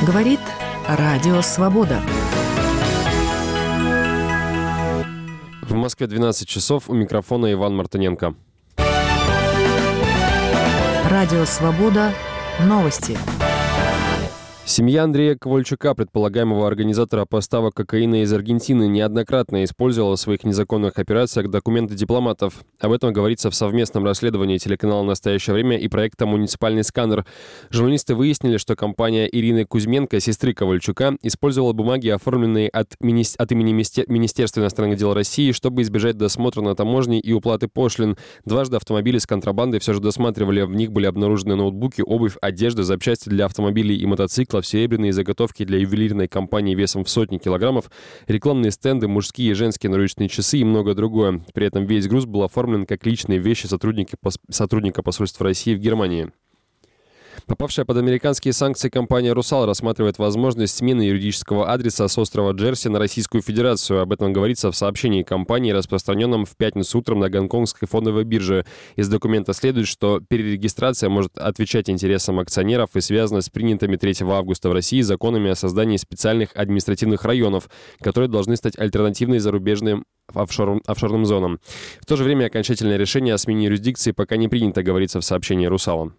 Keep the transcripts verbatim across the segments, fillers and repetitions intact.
Говорит Радио Свобода. В Москве двенадцать часов, у микрофона Иван Мартыненко. Радио Свобода. Новости. Семья Андрея Ковальчука, предполагаемого организатора поставок кокаина из Аргентины, неоднократно использовала в своих незаконных операциях документы дипломатов. Об этом говорится в совместном расследовании телеканала «Настоящее время» и проекта «Муниципальный сканер». Журналисты выяснили, что компания Ирины Кузьменко, сестры Ковальчука, использовала бумаги, оформленные от, мини... от имени Министерства иностранных дел России, чтобы избежать досмотра на таможне и уплаты пошлин. Дважды автомобили с контрабандой все же досматривали. В них были обнаружены ноутбуки, обувь, одежда, запчасти для автомобилей и мотоциклов, серебряные заготовки для ювелирной компании весом в сотни килограммов, рекламные стенды, мужские и женские наручные часы и многое другое. При этом весь груз был оформлен как личные вещи сотрудника, сотрудника посольства России в Германии. Попавшая под американские санкции компания «Русал» рассматривает возможность смены юридического адреса с острова Джерси на Российскую Федерацию. Об этом говорится в сообщении компании, распространенном в пятницу утром на гонконгской фондовой бирже. Из документа следует, что перерегистрация может отвечать интересам акционеров и связана с принятыми третьего августа в России законами о создании специальных административных районов, которые должны стать альтернативной зарубежным офшор, офшорным зонам. В то же время окончательное решение о смене юрисдикции пока не принято, говорится в сообщении «Русала».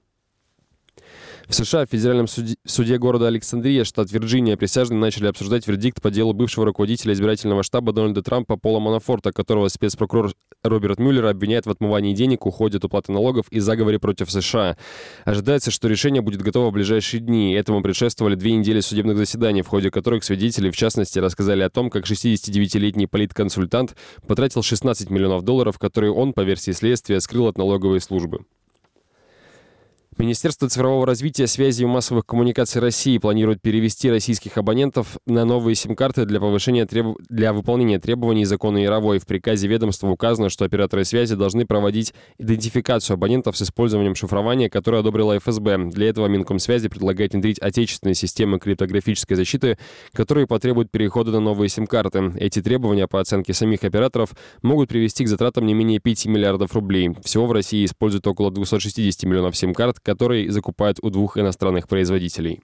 В США в федеральном суде, суде города Александрия, штат Вирджиния, присяжные начали обсуждать вердикт по делу бывшего руководителя избирательного штаба Дональда Трампа Пола Манафорта, которого спецпрокурор Роберт Мюллер обвиняет в отмывании денег, уходе от уплаты налогов и заговоре против США. Ожидается, что решение будет готово в ближайшие дни. Этому предшествовали две недели судебных заседаний, в ходе которых свидетели, в частности, рассказали о том, как шестидесятидевятилетний политконсультант потратил шестнадцать миллионов долларов, которые он, по версии следствия, скрыл от налоговой службы. Министерство цифрового развития, связи и массовых коммуникаций России планирует перевести российских абонентов на новые сим-карты для повышения треб... для выполнения требований закона Яровой. В приказе ведомства указано, что операторы связи должны проводить идентификацию абонентов с использованием шифрования, которое одобрила эф эс бэ. Для этого Минкомсвязи предлагает внедрить отечественные системы криптографической защиты, которые потребуют перехода на новые сим-карты. Эти требования, по оценке самих операторов, могут привести к затратам не менее пяти миллиардов рублей. Всего в России используют около двухсот шестидесяти миллионов сим-карт, которые закупают у двух иностранных производителей.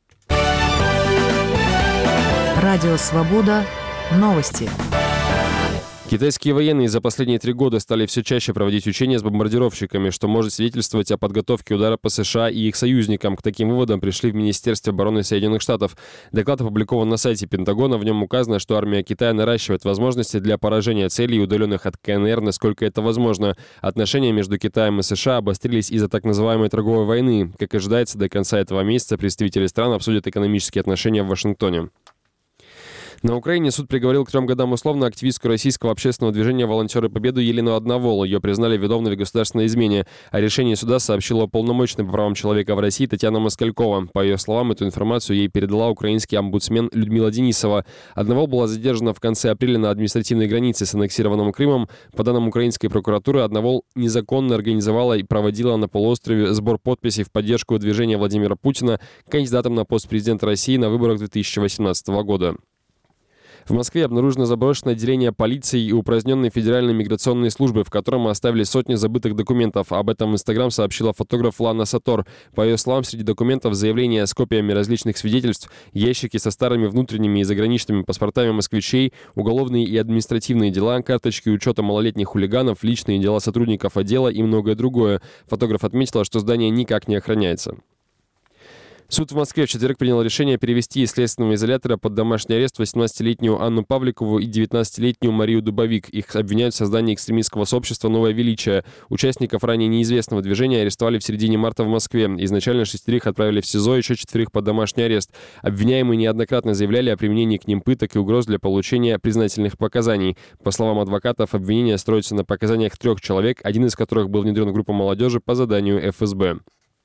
Радио Свобода. Новости. Китайские военные за последние три года стали все чаще проводить учения с бомбардировщиками, что может свидетельствовать о подготовке удара по США и их союзникам. К таким выводам пришли в Министерстве обороны Соединенных Штатов. Доклад опубликован на сайте Пентагона. В нем указано, что армия Китая наращивает возможности для поражения целей, удаленных от ка эн эр, насколько это возможно. Отношения между Китаем и США обострились из-за так называемой торговой войны. Как ожидается, до конца этого месяца представители стран обсудят экономические отношения в Вашингтоне. На Украине суд приговорил к трем годам условно активистку российского общественного движения «Волонтеры Победы» Елену Одновол. Ее признали виновной в государственной измене. О решении суда сообщила уполномоченная по правам человека в России Татьяна Москалькова. По ее словам, эту информацию ей передала украинский омбудсмен Людмила Денисова. Одновол была задержана в конце апреля на административной границе с аннексированным Крымом. По данным украинской прокуратуры, Одновол незаконно организовала и проводила на полуострове сбор подписей в поддержку движения Владимира Путина кандидатом на пост президента России на выборах две тысячи восемнадцатого года. В Москве обнаружено заброшенное отделение полиции и упраздненной федеральной миграционной службы, в котором оставили сотни забытых документов. Об этом в Инстаграм сообщила фотограф Лана Сатор. По ее словам, среди документов заявления с копиями различных свидетельств, ящики со старыми внутренними и заграничными паспортами москвичей, уголовные и административные дела, карточки учета малолетних хулиганов, личные дела сотрудников отдела и многое другое. Фотограф отметила, что здание никак не охраняется. Суд в Москве в четверг принял решение перевести из следственного изолятора под домашний арест восемнадцатилетнюю Анну Павликову и девятнадцатилетнюю Марию Дубовик. Их обвиняют в создании экстремистского сообщества «Новое величие». Участников ранее неизвестного движения арестовали в середине марта в Москве. Изначально шестерых отправили в СИЗО, еще четверых под домашний арест. Обвиняемые неоднократно заявляли о применении к ним пыток и угроз для получения признательных показаний. По словам адвокатов, обвинение строится на показаниях трех человек, один из которых был внедрен в группу молодежи по заданию эф эс бэ.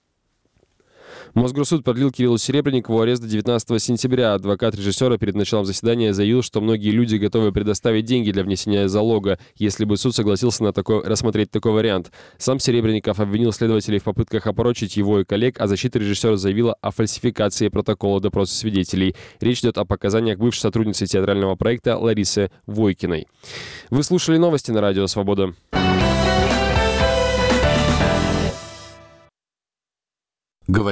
Мосгорсуд продлил Кириллу Серебренникову арест до девятнадцатого сентября. Адвокат режиссера перед началом заседания заявил, что многие люди готовы предоставить деньги для внесения залога, если бы суд согласился на такой, рассмотреть такой вариант. Сам Серебренников обвинил следователей в попытках опорочить его и коллег, а защита режиссера заявила о фальсификации протокола допроса свидетелей. Речь идет о показаниях бывшей сотрудницы театрального проекта Ларисы Войкиной. Вы слушали новости на Радио Свобода.